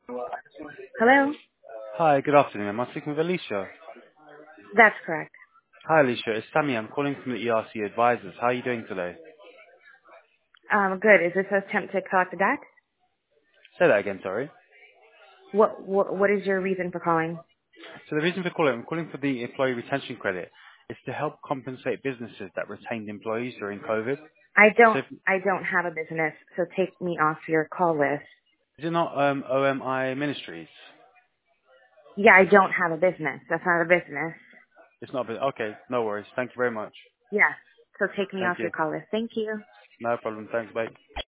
Hello? Hi, good afternoon. Am I speaking with Alicia? That's correct. Hi, Alicia. It's Sammy. I'm calling from the ERC Advisors. How are you doing today? Good. Is this an attempt to collect the debt? Say that again, sorry. What is your reason for calling? So the reason for calling, I'm calling for the employee retention credit. It's to help compensate businesses that retained employees during COVID. I So don't, is I don't have a business, so take me off your call list. it not OMI Ministries? Yeah, I don't have a business. That's not a business. It's not. Okay, no worries. Thank you very much. Yeah. So take me Thank off you. your call list. Thank you. No problem. Thanks, mate.